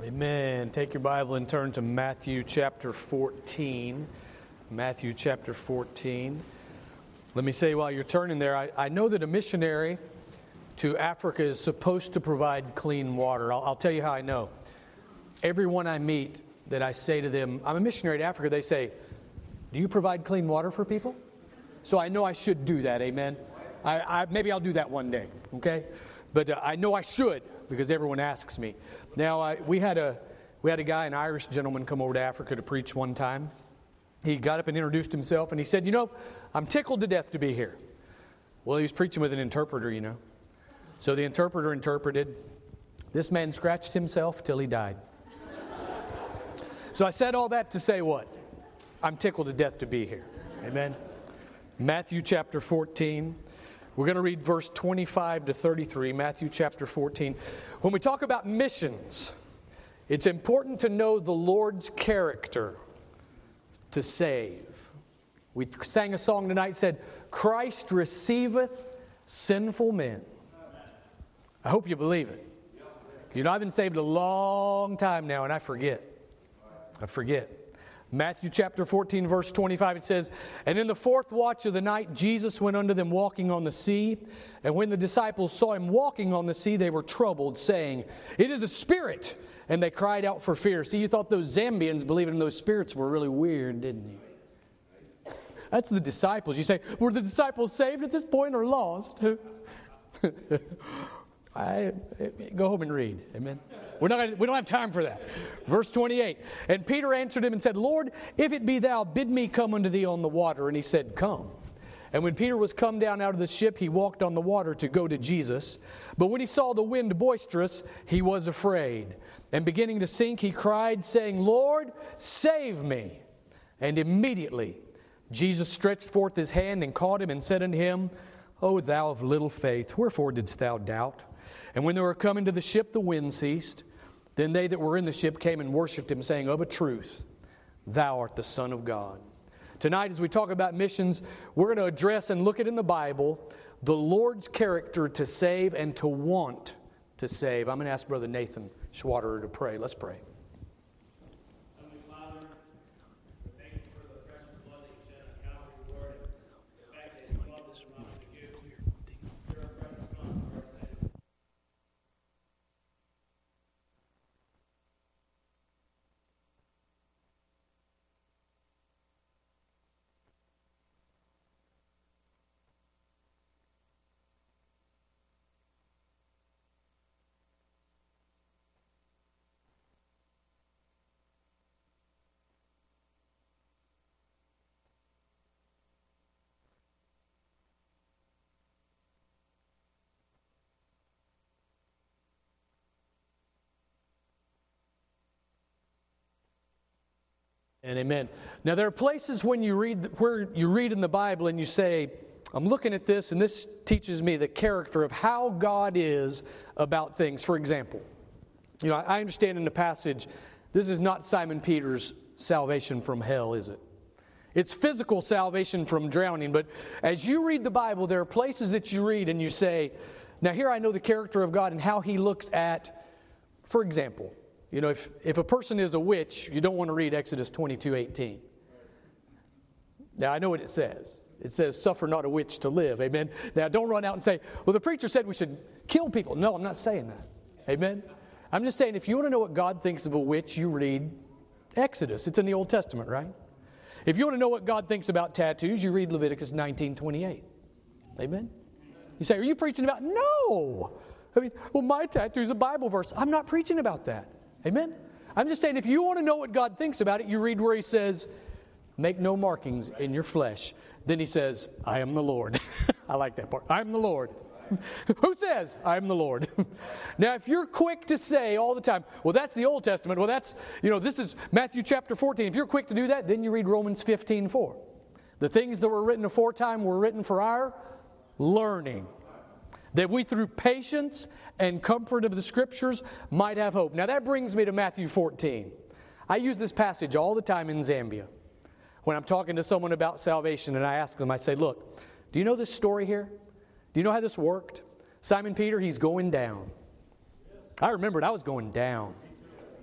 Amen. Take your Bible and turn to Matthew chapter 14. Matthew chapter 14. Let me say while you're turning there, I know that a missionary to Africa is supposed to provide clean water. I'll tell you how I know. Everyone I meet that I say to them, I'm a missionary to Africa, they say, do you provide clean water for people? So I know I should do that, amen? Maybe I'll do that one day, okay? But I know I should because everyone asks me. Now, we had a guy, an Irish gentleman, come over to Africa to preach one time. He got up and introduced himself, and he said, I'm tickled to death to be here. Well, he was preaching with an interpreter, So the interpreter interpreted. This man scratched himself till he died. So I said all that to say what? I'm tickled to death to be here. Amen. Matthew chapter 14. We're going to read verse 25 to 33, Matthew chapter 14. When we talk about missions, it's important to know the Lord's character to save. We sang a song tonight that said, Christ receiveth sinful men. I hope you believe it. I've been saved a long time now, and I forget. Matthew chapter 14, verse 25, it says, And in the fourth watch of the night, Jesus went unto them walking on the sea. And when the disciples saw him walking on the sea, they were troubled, saying, It is a spirit. And they cried out for fear. See, you thought those Zambians believing in those spirits were really weird, didn't you? That's the disciples. You say, were the disciples saved at this point or lost? Go home and read. Amen. We don't have time for that. Verse 28. And Peter answered him and said, Lord, if it be thou, bid me come unto thee on the water. And he said, Come. And when Peter was come down out of the ship, he walked on the water to go to Jesus. But when he saw the wind boisterous, he was afraid. And beginning to sink, he cried, saying, Lord, save me. And immediately Jesus stretched forth his hand and caught him and said unto him, O thou of little faith, wherefore didst thou doubt? And when they were come into the ship, the wind ceased. Then they that were in the ship came and worshipped him, saying, Of a truth, thou art the Son of God. Tonight, as we talk about missions, we're going to address and look at in the Bible the Lord's character to save and to want to save. I'm going to ask Brother Nathan Schwaderer to pray. Let's pray. Heavenly Father, thank you for the precious blood that you shed on Calvary, Lord, and the fact that you loved us enough to give your precious Son for our sake. And amen. Now there are places when where you read in the Bible and you say, I'm looking at this and this teaches me the character of how God is about things. For example, I understand in the passage, this is not Simon Peter's salvation from hell, is it? It's physical salvation from drowning. But as you read the Bible, there are places that you read and you say, now here I know the character of God and how he looks at, for example, if a person is a witch, you don't want to read Exodus 22:18. Now, I know what it says. It says, suffer not a witch to live. Amen. Now, don't run out and say, well, the preacher said we should kill people. No, I'm not saying that. Amen. I'm just saying if you want to know what God thinks of a witch, you read Exodus. It's in the Old Testament, right? If you want to know what God thinks about tattoos, you read Leviticus 19:28. Amen. You say, are you preaching about? No. Well, my tattoo's a Bible verse. I'm not preaching about that. Amen? I'm just saying if you want to know what God thinks about it, you read where he says, make no markings in your flesh. Then he says, I am the Lord. I like that part. I am the Lord. Who says, I am the Lord? Now, if you're quick to say all the time, well, that's the Old Testament. Well, that's, this is Matthew chapter 14. If you're quick to do that, then you read Romans 15:4. The things that were written aforetime were written for our learning, that we through patience and comfort of the Scriptures might have hope. Now that brings me to Matthew 14. I use this passage all the time in Zambia. When I'm talking to someone about salvation and I ask them, I say, look, do you know this story here? Do you know how this worked? Simon Peter, he's going down. I remembered I was going down.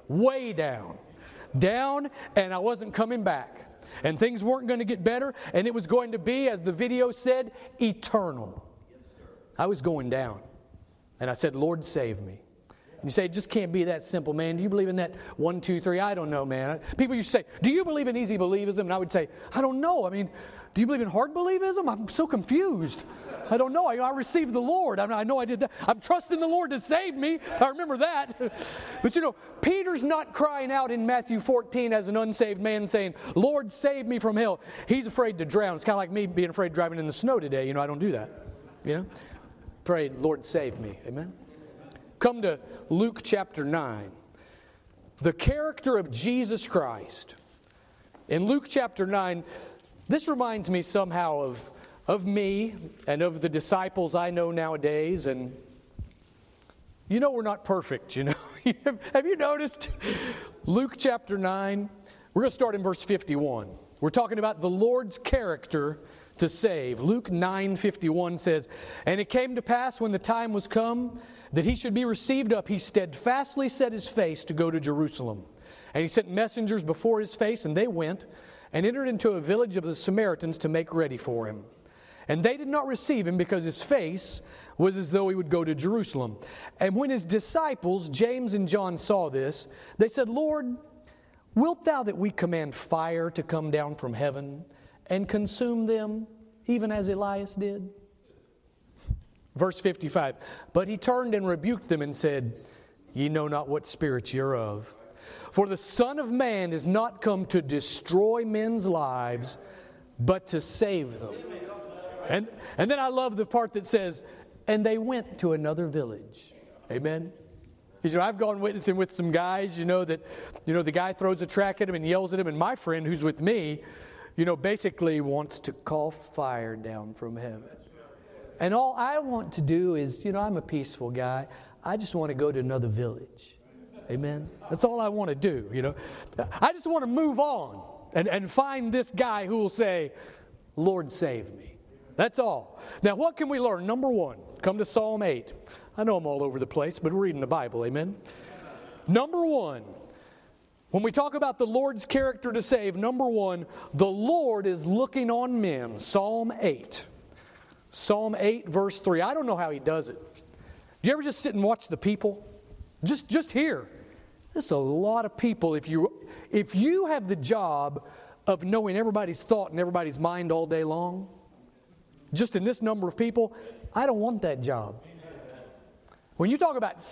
way down. Down, and I wasn't coming back. And things weren't going to get better, and it was going to be, as the video said, eternal. I was going down. And I said, Lord, save me. And you say, it just can't be that simple, man. Do you believe in that 1, 2, 3? I don't know, man. People used to say, do you believe in easy believism? And I would say, I don't know. I mean, do you believe in hard believism? I'm so confused. I don't know. I received the Lord. I know I did that. I'm trusting the Lord to save me. I remember that. But you know, Peter's not crying out in Matthew 14 as an unsaved man saying, Lord, save me from hell. He's afraid to drown. It's kind of like me being afraid of driving in the snow today. You know, I don't do that. You know? Pray, Lord, save me. Amen? Come to Luke chapter 9. The character of Jesus Christ. In Luke chapter 9, this reminds me somehow of me and of the disciples I know nowadays. And you know we're not perfect, you know. Have you noticed? Luke chapter 9, we're going to start in verse 51. We're talking about the Lord's character to save. Luke 9:51 says, and it came to pass when the time was come that he should be received up, he steadfastly set his face to go to Jerusalem. And he sent messengers before his face, and they went and entered into a village of the Samaritans to make ready for him. And they did not receive him because his face was as though he would go to Jerusalem. And when his disciples, James and John, saw this, they said, Lord, wilt thou that we command fire to come down from heaven and consume them, even as Elias did? Verse 55, but he turned and rebuked them and said, ye know not what spirits you're of. For the Son of Man is not come to destroy men's lives, but to save them. And then I love the part that says, and they went to another village. Amen. Because, you know, I've gone witnessing with some guys, the guy throws a track at him and yells at him, and my friend who's with me, basically wants to call fire down from heaven. And all I want to do is, I'm a peaceful guy. I just want to go to another village. Amen. That's all I want to do, I just want to move on and find this guy who will say, Lord, save me. That's all. Now, what can we learn? Number one, come to Psalm 8. I know I'm all over the place, but we're reading the Bible. Amen. Number one, when we talk about the Lord's character to save, number one, the Lord is looking on men. Psalm 8. Psalm 8, verse 3. I don't know how he does it. Do you ever just sit and watch the people? Just here. There's a lot of people. If you have the job of knowing everybody's thought and everybody's mind all day long, just in this number of people, I don't want that job. When you talk about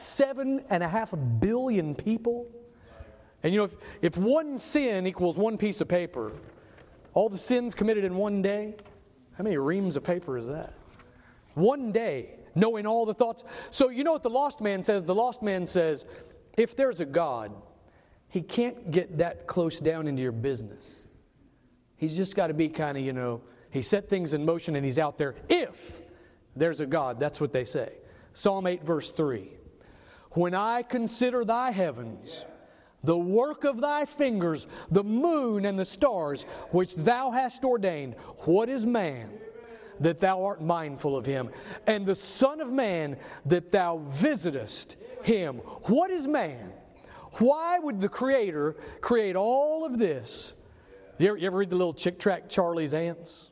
7.5 billion people, and if one sin equals one piece of paper, all the sins committed in one day, how many reams of paper is that? One day, knowing all the thoughts. So you know what the lost man says? The lost man says, if there's a God, he can't get that close down into your business. He's just got to be kind of, he set things in motion and he's out there. If there's a God, that's what they say. Psalm 8, verse 3. When I consider thy heavens, the work of thy fingers, the moon and the stars, which thou hast ordained, what is man that thou art mindful of him? And the Son of Man that thou visitest him. What is man? Why would the Creator create all of this? You ever read the little chick tract, Charlie's Ants?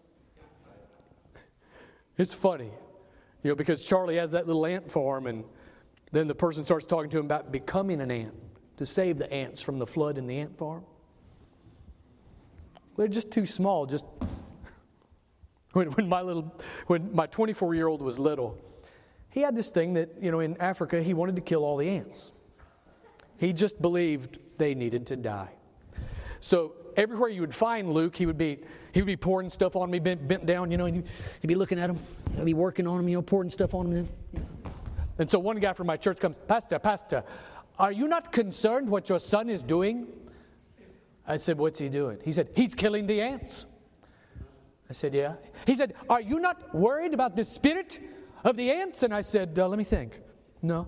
It's funny, because Charlie has that little ant farm, and then the person starts talking to him about becoming an ant to save the ants from the flood in the ant farm. They're just too small. Just when my 24-year-old was little, he had this thing that, in Africa, he wanted to kill all the ants. He just believed they needed to die. So everywhere you would find Luke, he would be pouring stuff on me, bent down, and he'd be looking at him. He'd be working on him, pouring stuff on him. And so one guy from my church comes, Pastor, are you not concerned what your son is doing? I said, what's he doing? He said, he's killing the ants. I said, yeah. He said, are you not worried about the spirit of the ants? And I said, let me think. No.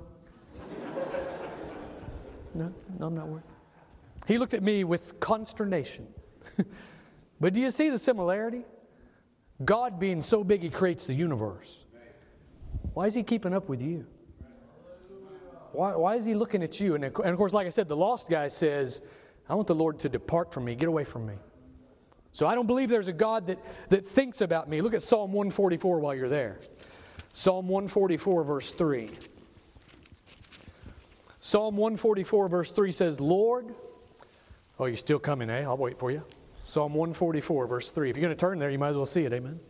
No, I'm not worried. He looked at me with consternation. But do you see the similarity? God being so big, he creates the universe. Why is he keeping up with you? Why is he looking at you? And of course, like I said, the lost guy says, I want the Lord to depart from me. Get away from me. So I don't believe there's a God that thinks about me. Look at Psalm 144 while you're there. Psalm 144, verse 3. Psalm 144, verse 3 says, Lord, oh, you're still coming, eh? I'll wait for you. Psalm 144, verse 3. If you're going to turn there, you might as well see it, amen?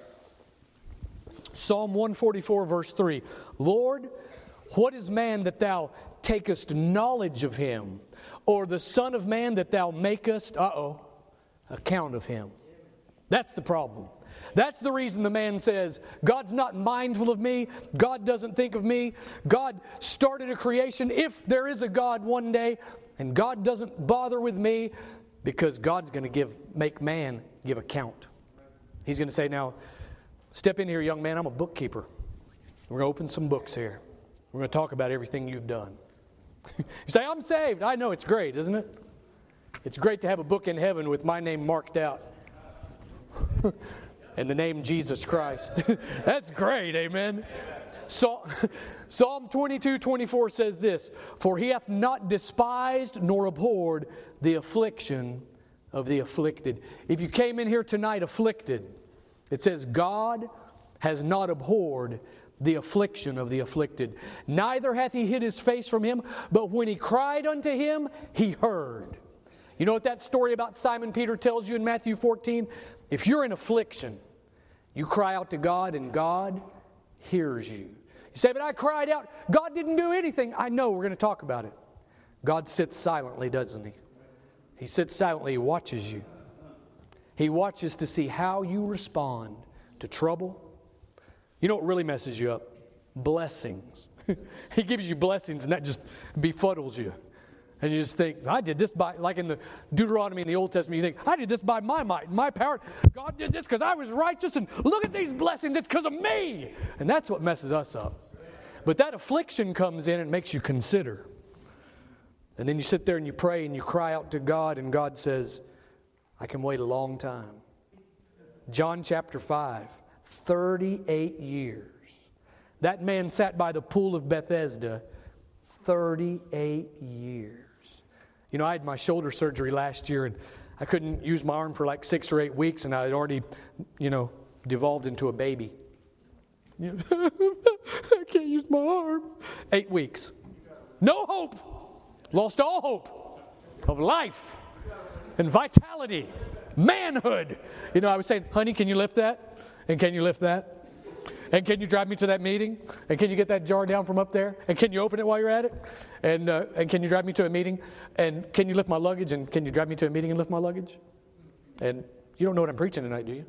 Psalm 144, verse 3. Lord, what is man that thou takest knowledge of him? Or the son of man that thou makest, account of him? That's the problem. That's the reason the man says, God's not mindful of me. God doesn't think of me. God started a creation, if there is a God one day, and God doesn't bother with me, because God's going to make man give account. He's going to say, now, step in here, young man. I'm a bookkeeper. We're going to open some books here. We're going to talk about everything you've done. You say, I'm saved. I know, it's great, isn't it? It's great to have a book in heaven with my name marked out. And the name Jesus Christ. That's great, amen. Psalm 22:24 says this, for he hath not despised nor abhorred the affliction of the afflicted. If you came in here tonight afflicted, it says God has not abhorred the affliction of the afflicted. Neither hath he hid his face from him, but when he cried unto him, he heard. You know what that story about Simon Peter tells you in Matthew 14? If you're in affliction, you cry out to God and God hears you. You say, but I cried out. God didn't do anything. I know, we're going to talk about it. God sits silently, doesn't he? He sits silently. He watches you. He watches to see how you respond to trouble. You know what really messes you up? Blessings. He gives you blessings and that just befuddles you. And you just think, I did this by, like in the Deuteronomy in the Old Testament, you think, I did this by my might, my power. God did this because I was righteous, and look at these blessings, it's because of me. And that's what messes us up. But that affliction comes in and makes you consider. And then you sit there and you pray and you cry out to God, and God says, I can wait a long time. John chapter 5, 38 years. That man sat by the pool of Bethesda 38 years. You know, I had my shoulder surgery last year, and I couldn't use my arm for like 6 or 8 weeks, and I had already, devolved into a baby. I can't use my arm. 8 weeks. No hope. Lost all hope of life and vitality, manhood. I was saying, honey, can you lift that? And can you lift that? And can you drive me to that meeting? And can you get that jar down from up there? And can you open it while you're at it? And can you drive me to a meeting? And can you lift my luggage? And can you drive me to a meeting and lift my luggage? And you don't know what I'm preaching tonight, do you?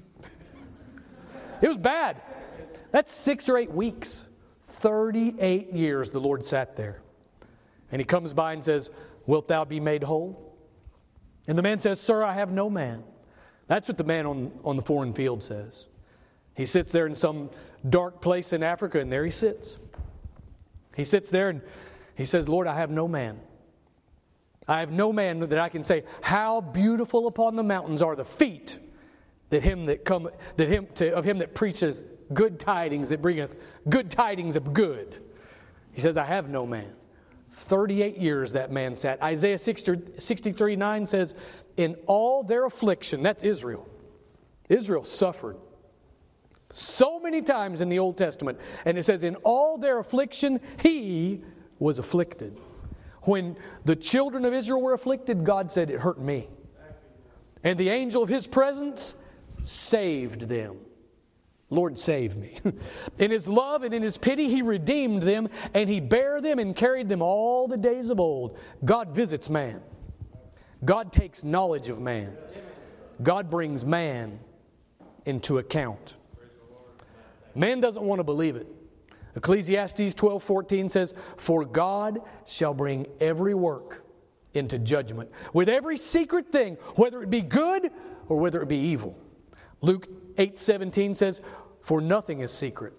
It was bad. That's 6 or 8 weeks. 38 years the Lord sat there. And he comes by and says, wilt thou be made whole? And the man says, sir, I have no man. That's what the man on the foreign field says. He sits there in some dark place in Africa, and there he sits. He sits there and he says, Lord, I have no man. I have no man that I can say, how beautiful upon the mountains are the feet of him that preacheth good tidings, that bringeth good tidings of good. He says, I have no man. 38 years that man sat. Isaiah 63:9 says, in all their affliction, that's Israel. Israel suffered so many times in the Old Testament. And it says, in all their affliction, he was afflicted. When the children of Israel were afflicted, God said, it hurt me. And the angel of his presence saved them. Lord, save me. In his love and in his pity, he redeemed them, and he bare them and carried them all the days of old. God visits man. God takes knowledge of man. God brings man into account. Man doesn't want to believe it. Ecclesiastes 12:14 says, for God shall bring every work into judgment, with every secret thing, whether it be good or whether it be evil. Luke 8:17 says, for nothing is secret.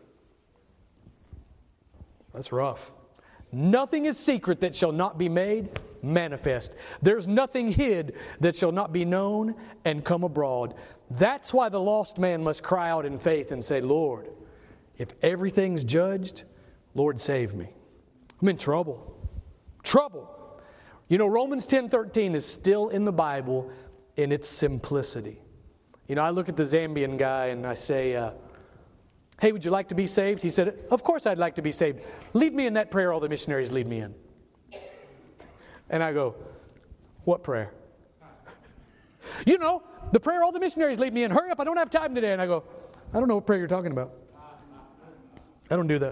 That's rough. Nothing is secret that shall not be made manifest. There's nothing hid that shall not be known and come abroad. That's why the lost man must cry out in faith and say, Lord, if everything's judged, Lord, save me. I'm in trouble. Trouble. You know, Romans 10:13 is still in the Bible in its simplicity. You know, I look at the Zambian guy and I say, hey, would you like to be saved? He said, of course I'd like to be saved. Lead me in that prayer all the missionaries lead me in. And I go, what prayer? You know, the prayer all the missionaries lead me in. Hurry up, I don't have time today. And I go, I don't know what prayer you're talking about. I don't do that.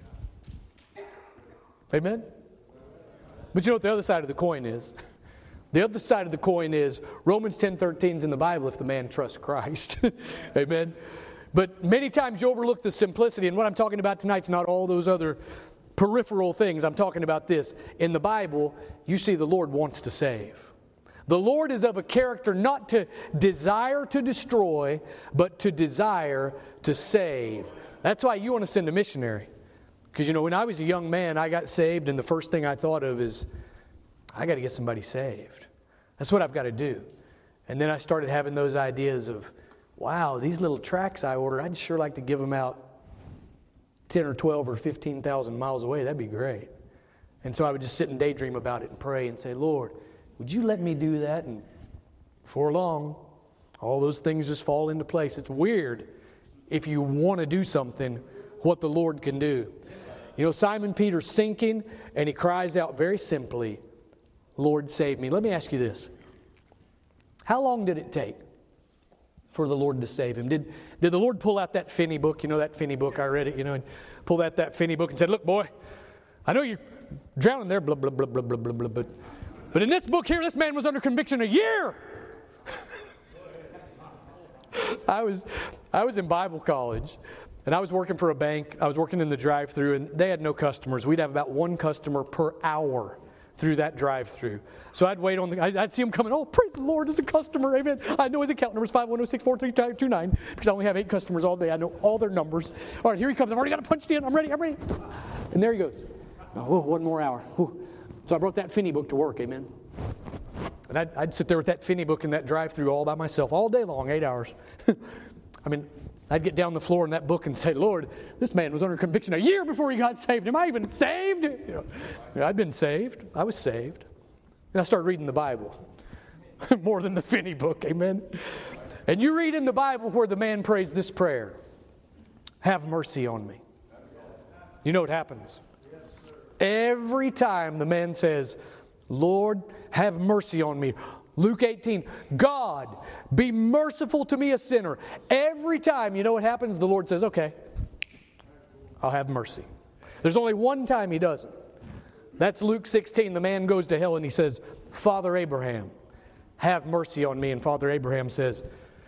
Amen? But you know what the other side of the coin is? The other side of the coin is Romans 10:13 is in the Bible if the man trusts Christ. Amen? But many times you overlook the simplicity. And what I'm talking about tonight is not all those other peripheral things. I'm talking about this. In the Bible, you see the Lord wants to save. The Lord is of a character not to desire to destroy, but to desire to save. That's why you want to send a missionary. Because, you know, when I was a young man, I got saved, and the first thing I thought of is, I got to get somebody saved. That's what I've got to do. And then I started having those ideas of, wow, these little tracts I ordered, I'd sure like to give them out 10 or 12 or 15,000 miles away. That'd be great. And so I would just sit and daydream about it and pray and say, Lord, would you let me do that? And before long, all those things just fall into place. It's weird if you want to do something, what the Lord can do. You know, Simon Peter's sinking, and he cries out very simply, Lord, save me. Let me ask you this. How long did it take for the Lord to save him? Did the Lord pull out that Finney book? You know that Finney book, I read it, you know, and pulled out that Finney book and said, look, boy, I know you're drowning there, blah, blah, blah, blah, blah, blah, blah, but in this book here, this man was under conviction a year. I was in Bible college, and I was working for a bank. I was working in the drive-thru, and they had no customers. We'd have about one customer per hour through that drive-thru. So I'd wait on I'd see him coming. Oh, praise the Lord, as a customer, amen. I know his account number is 510643229 because I only have 8 customers all day. I know all their numbers. All right, here he comes. I've already got it punched in. I'm ready. And there he goes. Oh, 1 more hour. Ooh. So I brought that Finney book to work, amen. And I'd sit there with that Finney book in that drive-thru all by myself all day long, 8 hours. I mean, I'd get down the floor in that book and say, Lord, this man was under conviction a year before he got saved. Am I even saved? You know, I'd been saved. I was saved. And I started reading the Bible. More than the Finney book, amen. And you read in the Bible where the man prays this prayer. Have mercy on me. You know what happens? Every time the man says, Lord, have mercy on me. Luke 18, God, be merciful to me, a sinner. Every time, you know what happens? The Lord says, okay, I'll have mercy. There's only one time He doesn't. That's Luke 16. The man goes to hell and he says, Father Abraham, have mercy on me. And Father Abraham says,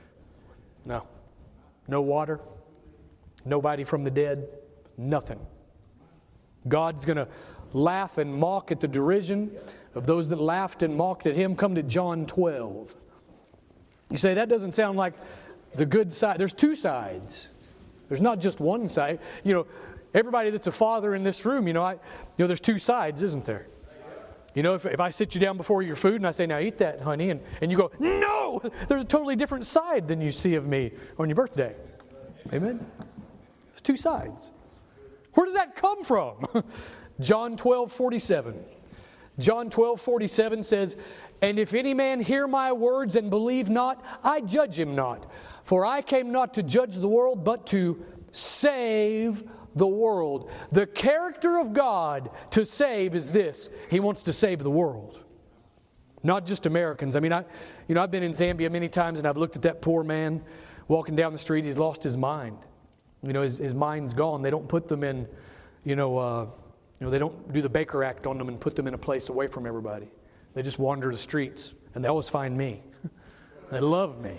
no water, nobody from the dead, nothing. God's going to laugh and mock at the derision of those that laughed and mocked at Him. Come to John 12. You say, that doesn't sound like the good side. There's 2 sides. There's not just one side. You know, everybody that's a father in this room, there's 2 sides, isn't there? You know, if I sit you down before your food and I say, now eat that, honey, and you go, no! There's a totally different side than you see of me on your birthday. Amen? There's 2 sides. Where does that come from? John 12:47. John 12:47 says, and if any man hear my words and believe not, I judge him not. For I came not to judge the world, but to save the world. The character of God to save is this. He wants to save the world. Not just Americans. I mean, I've been in Zambia many times and I've looked at that poor man walking down the street. He's lost his mind. His mind's gone. They don't put them in, they don't do the Baker Act on them and put them in a place away from everybody. They just wander the streets, and they always find me. They love me.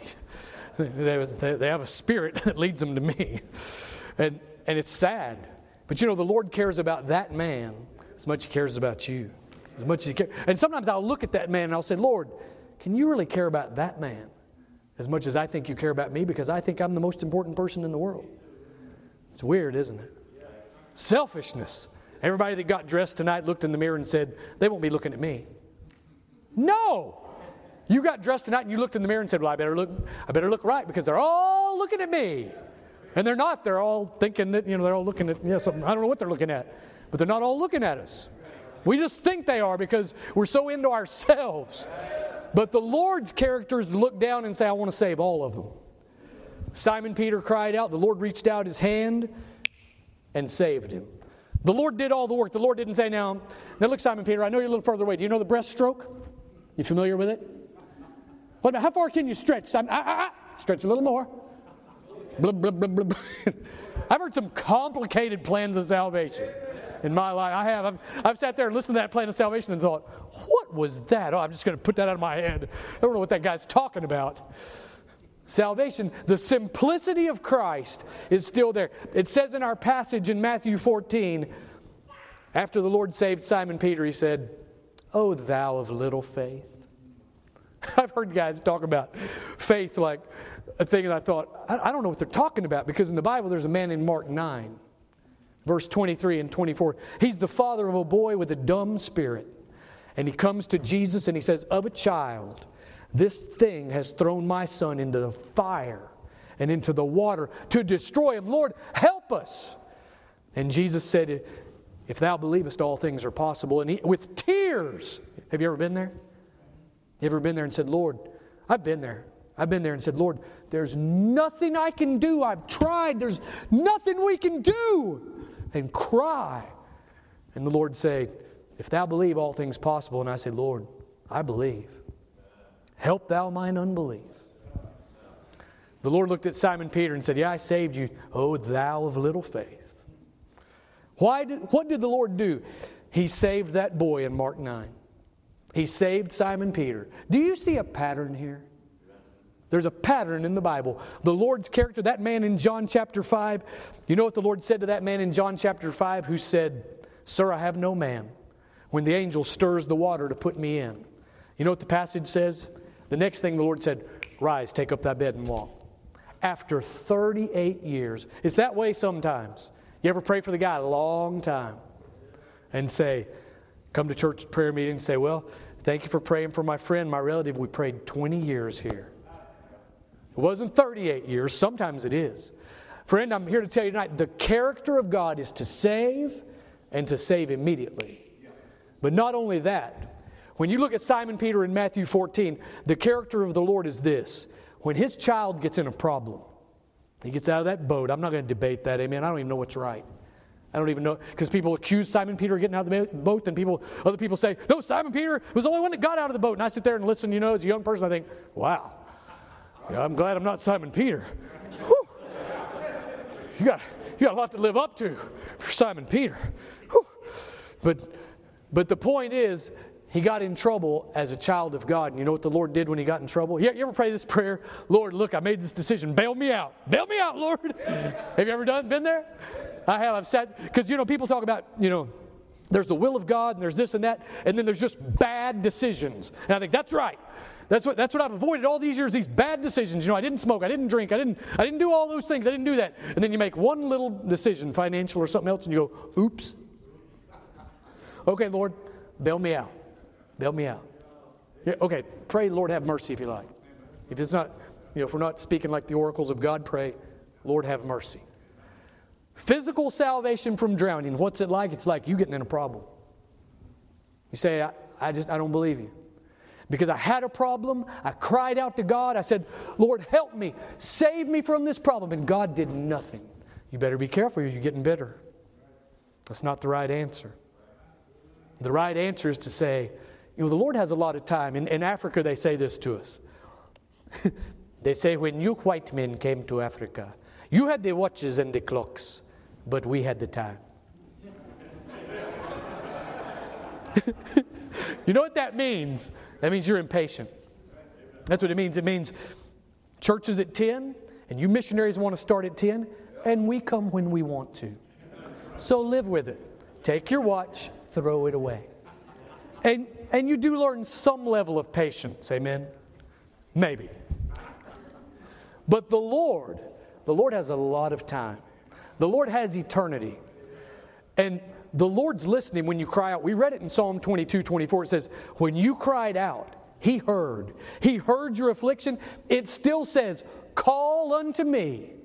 They have a spirit that leads them to me. And it's sad. But the Lord cares about that man as much as He cares about you. As much as He cares. And sometimes I'll look at that man and I'll say, Lord, can you really care about that man as much as I think you care about me? Because I think I'm the most important person in the world. It's weird, isn't it? Selfishness. Everybody that got dressed tonight looked in the mirror and said, they won't be looking at me. No! You got dressed tonight and you looked in the mirror and said, well, I better look right because they're all looking at me. And they're not. They're all thinking that, they're all looking at, something. I don't know what they're looking at. But they're not all looking at us. We just think they are because we're so into ourselves. But the Lord's character is to look down and say, I want to save all of them. Simon Peter cried out. The Lord reached out his hand and saved him. The Lord did all the work. The Lord didn't say, now look, Simon Peter, I know you're a little further away. Do you know the breaststroke? You familiar with it? What, how far can you stretch? Stretch a little more. Blub, blub, blub, blub. I've heard some complicated plans of salvation in my life. I have. I've sat there and listened to that plan of salvation and thought, what was that? Oh, I'm just going to put that out of my head. I don't know what that guy's talking about. Salvation, the simplicity of Christ is still there. It says in our passage in Matthew 14, after the Lord saved Simon Peter, he said, "O thou of little faith." I've heard guys talk about faith like a thing, and I thought, I don't know what they're talking about, because in the Bible there's a man in Mark 9, verse 23 and 24. He's the father of a boy with a dumb spirit. And he comes to Jesus and he says, of a child, this thing has thrown my son into the fire and into the water to destroy him. Lord, help us. And Jesus said, if thou believest, all things are possible. And he, with tears, have you ever been there? You ever been there and said, Lord, I've been there. I've been there and said, Lord, there's nothing I can do. I've tried. There's nothing we can do. And cry. And the Lord say, if thou believe, all things possible. And I say, Lord, I believe. Help thou mine unbelief. The Lord looked at Simon Peter and said, yeah, I saved you, O thou of little faith. What did the Lord do? He saved that boy in Mark 9. He saved Simon Peter. Do you see a pattern here? There's a pattern in the Bible. The Lord's character, that man in John chapter 5, you know what the Lord said to that man in John chapter 5 who said, Sir, I have no man, when the angel stirs the water to put me in. You know what the passage says? The next thing the Lord said, rise, take up thy bed and walk. After 38 years. It's that way sometimes. You ever pray for the guy a long time and say, come to church prayer meeting and say, well, thank you for praying for my friend, my relative. We prayed 20 years here. It wasn't 38 years. Sometimes it is. Friend, I'm here to tell you tonight, the character of God is to save and to save immediately. But not only that, when you look at Simon Peter in Matthew 14, the character of the Lord is this. When his child gets in a problem, he gets out of that boat. I'm not going to debate that, amen. I don't even know what's right. I don't even know, because people accuse Simon Peter of getting out of the boat, and other people say, no, Simon Peter was the only one that got out of the boat. And I sit there and listen, as a young person, I think, wow, yeah, I'm glad I'm not Simon Peter. Whew. You got a lot to live up to for Simon Peter. Whew. But the point is, he got in trouble as a child of God. And you know what the Lord did when he got in trouble? You ever pray this prayer? Lord, look, I made this decision. Bail me out. Bail me out, Lord. Have you ever been there? I have. I've sat, because, people talk about, there's the will of God and there's this and that, and then there's just bad decisions. And I think that's right. That's what I've avoided all these years, these bad decisions. I didn't smoke, I didn't drink, I didn't do all those things, I didn't do that. And then you make one little decision, financial or something else, and you go, oops. Okay, Lord, bail me out. Bail me out. Yeah, okay, pray, Lord, have mercy if you like. If it's not, if we're not speaking like the oracles of God, pray, Lord, have mercy. Physical salvation from drowning, what's it like? It's like you getting in a problem. You say, I don't believe you. Because I had a problem, I cried out to God, I said, Lord, help me, save me from this problem, and God did nothing. You better be careful or you're getting bitter. That's not the right answer. The right answer is to say, the Lord has a lot of time. In Africa, they say this to us. They say, when you white men came to Africa, you had the watches and the clocks, but we had the time. You know what that means? That means you're impatient. That's what it means. It means church is at 10, and you missionaries want to start at 10, and we come when we want to. So live with it. Take your watch, throw it away. And you do learn some level of patience, amen? Maybe. But the Lord has a lot of time. The Lord has eternity. And the Lord's listening when you cry out. We read it in Psalm 22:24. It says, when you cried out, He heard. He heard your affliction. It still says, call unto me,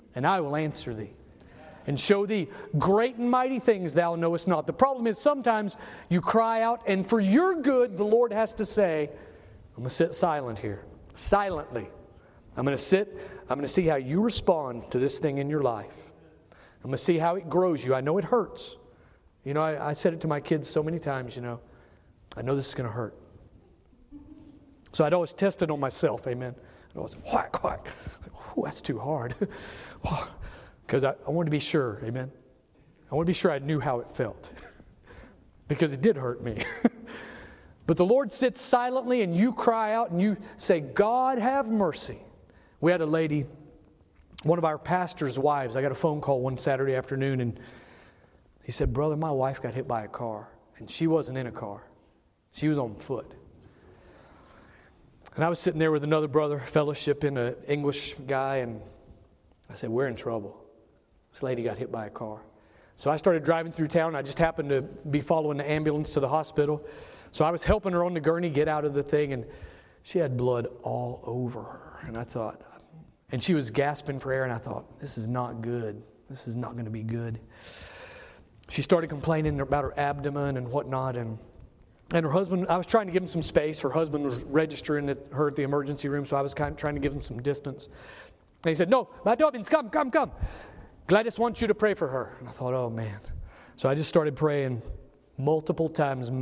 and I will answer thee, and show thee great and mighty things thou knowest not. The problem is sometimes you cry out, and for your good, the Lord has to say, I'm going to sit silent here. Silently. I'm going to sit. I'm going to see how you respond to this thing in your life. I'm going to see how it grows you. I know it hurts. You know, I said it to my kids so many times, you know. I know this is going to hurt. So I'd always test it on myself, amen. I'd always whack, whack. Oh, that's too hard. Because I wanted to be sure, amen. I want to be sure I knew how it felt. Because it did hurt me. But the Lord sits silently and you cry out and you say, God have mercy. We had a lady, one of our pastor's wives, I got a phone call one Saturday afternoon and he said, brother, my wife got hit by a car. And she wasn't in a car. She was on foot. And I was sitting there with another brother, fellowship in an English guy, and I said, we're in trouble. This lady got hit by a car. So I started driving through town. I just happened to be following the ambulance to the hospital. So I was helping her on the gurney get out of the thing, and she had blood all over her. And I thought, and she was gasping for air, and I thought, this is not good. This is not going to be good. She started complaining about her abdomen and whatnot, and her husband, I was trying to give him some space. Her husband was registering her at the emergency room, so I was kind of trying to give him some distance. And he said, no, my Dobbins, come. Gladys wants you to pray for her. And I thought, oh, man. So I just started praying multiple times.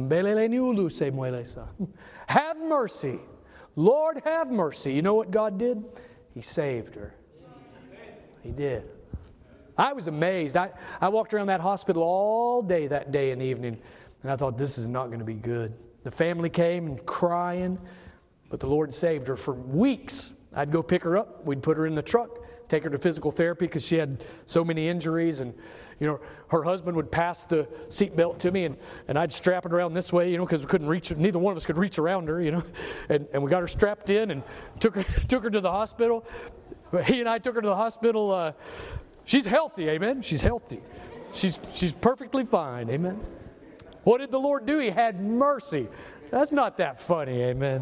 Have mercy. Lord, have mercy. You know what God did? He saved her. He did. I was amazed. I walked around that hospital all day that day and evening, and I thought, this is not going to be good. The family came and crying, but the Lord saved her for weeks. I'd go pick her up. We'd put her in the truck, take her to physical therapy because she had so many injuries. And, you know, her husband would pass the seatbelt to me, and I'd strap it around this way, you know, because we couldn't reach, neither one of us could reach around her, you know. And we got her strapped in and took her to the hospital. He and I took her to the hospital. She's healthy, amen. She's healthy. She's perfectly fine, amen. What did the Lord do? He had mercy. That's not that funny, amen.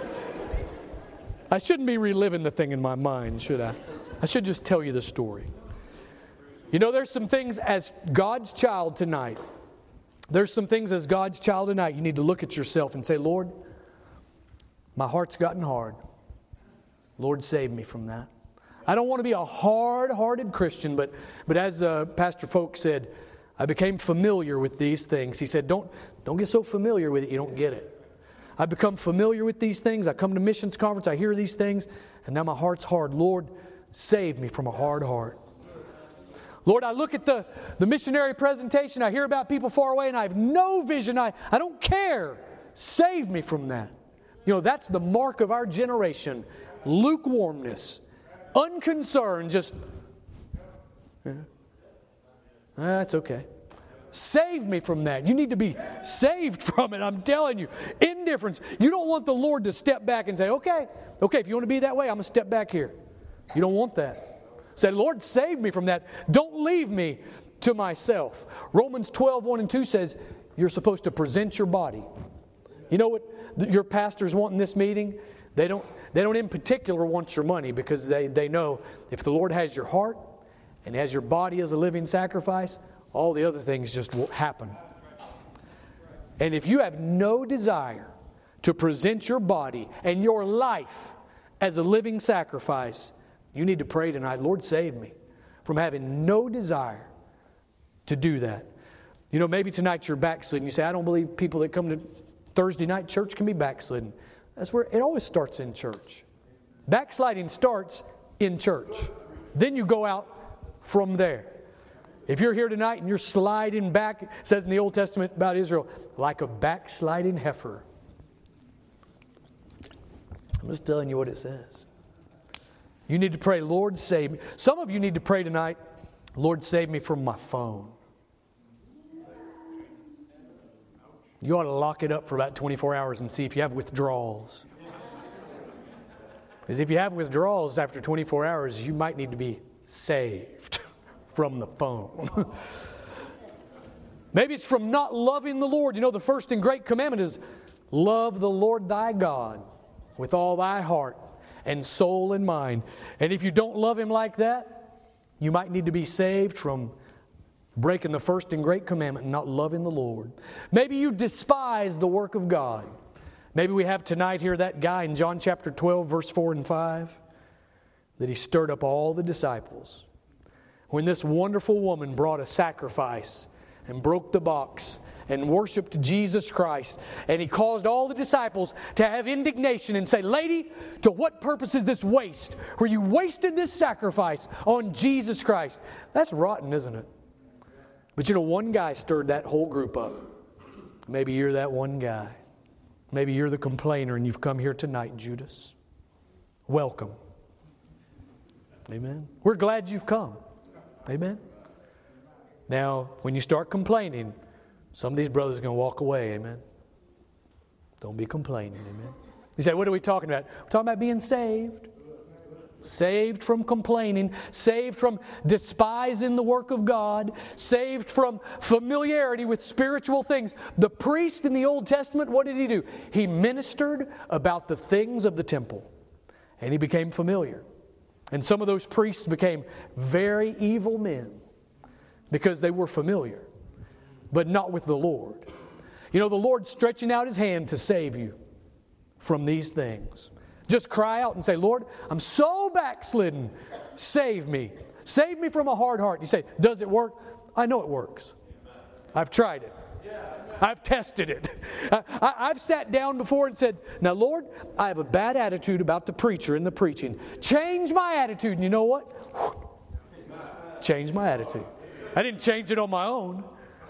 I shouldn't be reliving the thing in my mind, should I? I should just tell you the story. You know, there's some things as God's child tonight. There's some things as God's child tonight you need to look at yourself and say, Lord, my heart's gotten hard. Lord, save me from that. I don't want to be a hard-hearted Christian, but as Pastor Folk said, I became familiar with these things. He said, don't get so familiar with it, you don't get it. I become familiar with these things. I come to missions conference, I hear these things, and now my heart's hard. Lord, save me from a hard heart. Lord, I look at the missionary presentation, I hear about people far away, and I have no vision. I don't care. Save me from that. You know, that's the mark of our generation. Lukewarmness. Unconcerned, just... That's okay. Save me from that. You need to be saved from it. I'm telling you. Indifference. You don't want the Lord to step back and say, okay, if you want to be that way, I'm going to step back here. You don't want that. Say, Lord, save me from that. Don't leave me to myself. Romans 12:1-2 says, you're supposed to present your body. You know what your pastors want in this meeting? They don't in particular want your money because they know if the Lord has your heart, and as your body as a living sacrifice, all the other things just will happen. And if you have no desire to present your body and your life as a living sacrifice, you need to pray tonight, Lord, save me from having no desire to do that. You know, maybe tonight you're backslidden. You say, I don't believe people that come to Thursday night church can be backslidden. That's where it always starts in church. Backsliding starts in church. Then you go out from there. If you're here tonight and you're sliding back, it says in the Old Testament about Israel, like a backsliding heifer. I'm just telling you what it says. You need to pray, Lord, save me. Some of you need to pray tonight, Lord, save me from my phone. You ought to lock it up for about 24 hours and see if you have withdrawals. Because if you have withdrawals after 24 hours, you might need to be saved from the phone. Maybe it's from not loving the Lord. You know, the first and great commandment is love the Lord thy God with all thy heart and soul and mind. And if you don't love Him like that, You might need to be saved from breaking the first and great commandment and not loving the Lord. Maybe you despise the work of God. Maybe we have tonight here that guy in John chapter 12, verse 4 and 5, that he stirred up all the disciples. When this wonderful woman brought a sacrifice and broke the box and worshiped Jesus Christ, and he caused all the disciples to have indignation and say, "Lady, to what purpose is this waste? Where you wasted this sacrifice on Jesus Christ." That's rotten, isn't it? But you know, one guy stirred that whole group up. Maybe you're that one guy. Maybe you're the complainer and you've come here tonight, Judas. Welcome. Amen. We're glad you've come. Amen. Now, when you start complaining, some of these brothers are going to walk away. Amen. Don't be complaining. Amen. You say, what are we talking about? We're talking about being saved. Saved from complaining, saved from despising the work of God, saved from familiarity with spiritual things. The priest in the Old Testament, what did he do? He ministered about the things of the temple, and he became familiar. And some of those priests became very evil men because they were familiar, but not with the Lord. You know, the Lord's stretching out His hand to save you from these things. Just cry out and say, "Lord, I'm so backslidden. Save me. Save me from a hard heart." You say, "Does it work?" I know it works. I've tried it. I've tested it. I've sat down before and said, "Now, Lord, I have a bad attitude about the preacher and the preaching. Change my attitude." And you know what? Change my attitude. I didn't change it on my own.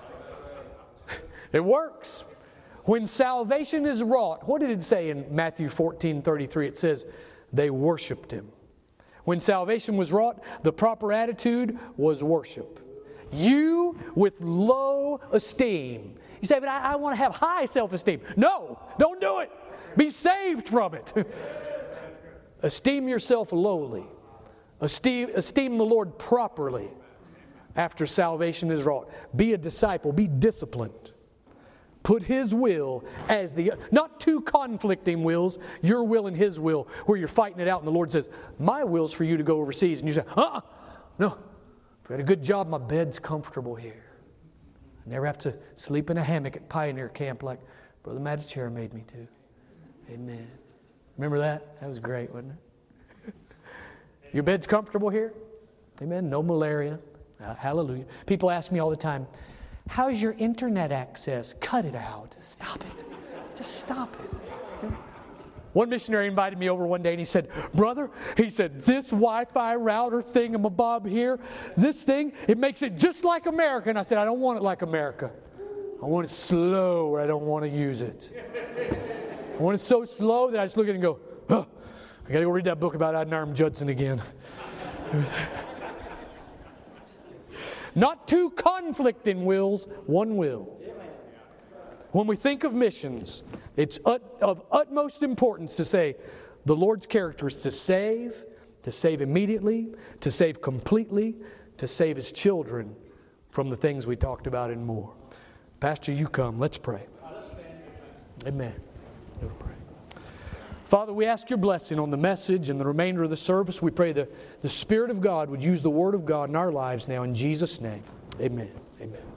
It works. When salvation is wrought, what did it say in Matthew 14:33? It says, they worshiped Him. When salvation was wrought, the proper attitude was worship. You with low esteem. You say, "But I want to have high self-esteem." No, don't do it. Be saved from it. Esteem yourself lowly. Esteem the Lord properly after salvation is wrought. Be a disciple. Be disciplined. Put His will as not two conflicting wills, your will and His will, where you're fighting it out and the Lord says, "My will's for you to go overseas." And you say, no, I've got a good job, my bed's comfortable here. I never have to sleep in a hammock at Pioneer Camp like Brother Matichera made me do. Amen. Remember that? That was great, wasn't it? Your bed's comfortable here? Amen. No malaria. Hallelujah. People ask me all the time, "How's your internet access?" Cut it out. Stop it. Just stop it. One missionary invited me over one day and he said, "Brother," he said, "this Wi-Fi router thingamabob here, this thing, it makes it just like America." And I said, "I don't want it like America. I want it slow where I don't want to use it. I want it so slow that I just look at it and go, I got to go read that book about Adoniram Judson again." Not two conflicting wills, one will. When we think of missions, it's of utmost importance to say the Lord's character is to save immediately, to save completely, to save His children from the things we talked about and more. Pastor, you come. Let's pray. Amen. We'll pray. Father, we ask your blessing on the message and the remainder of the service. We pray that the Spirit of God would use the Word of God in our lives now in Jesus' name. Amen. Amen.